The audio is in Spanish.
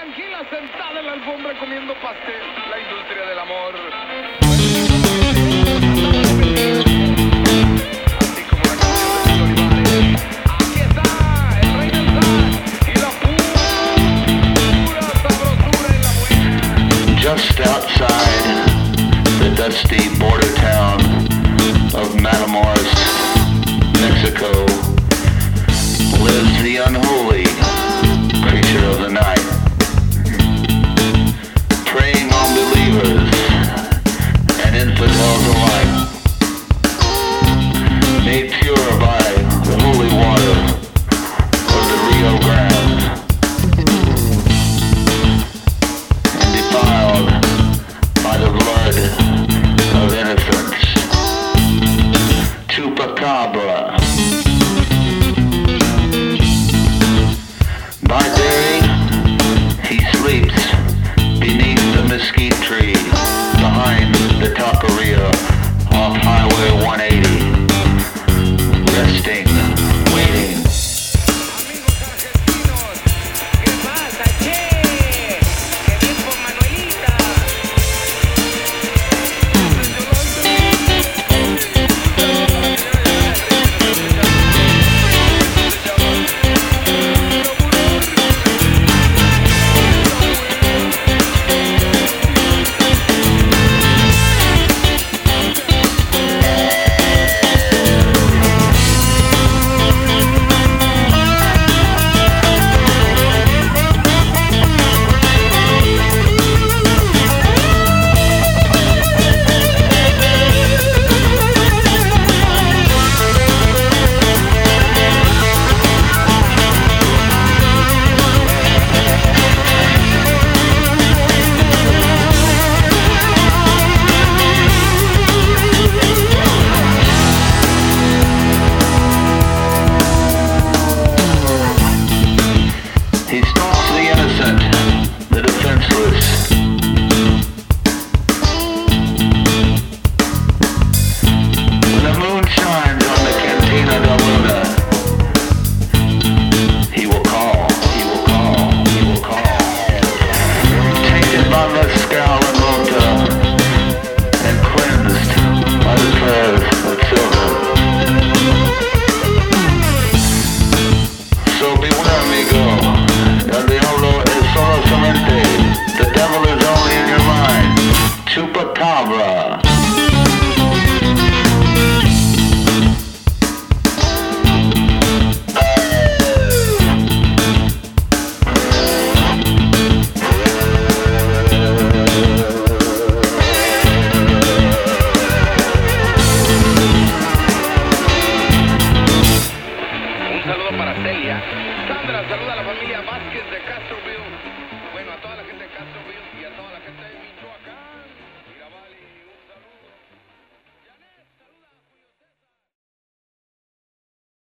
tranquila, sentada en la alfombra comiendo pastel. La industria del amor. Así como la canción de Luis Olivares. Aquí está el rey del zar y la pura sabrosura en la buena. Just outside the dusty border town of Matamoros, Mexico, lives the unholy creature of the night, preying on believers and infidels alike, made pure by the holy water of the Rio Grande, and defiled by the blood of innocence. Chupacabra. By day, he sleeps beneath the mesquite tree behind the taqueria off Highway 180, resting, waiting. Amigos argentinos, ¿qué pasa, che? ¿Qué bien por Manuelita? He stalks the innocent, the defenseless. When the moon shines on the Cantina de Luna, he will call, he will call, he will call. Tainted by mezcal and rota, and cleansed by the prayers of children. So beware, amigo. El diablo es solamente, the devil is only in your mind. Chupacabra. Un saludo para Celia. Sandra, saluda a la familia Vázquez de Castroville.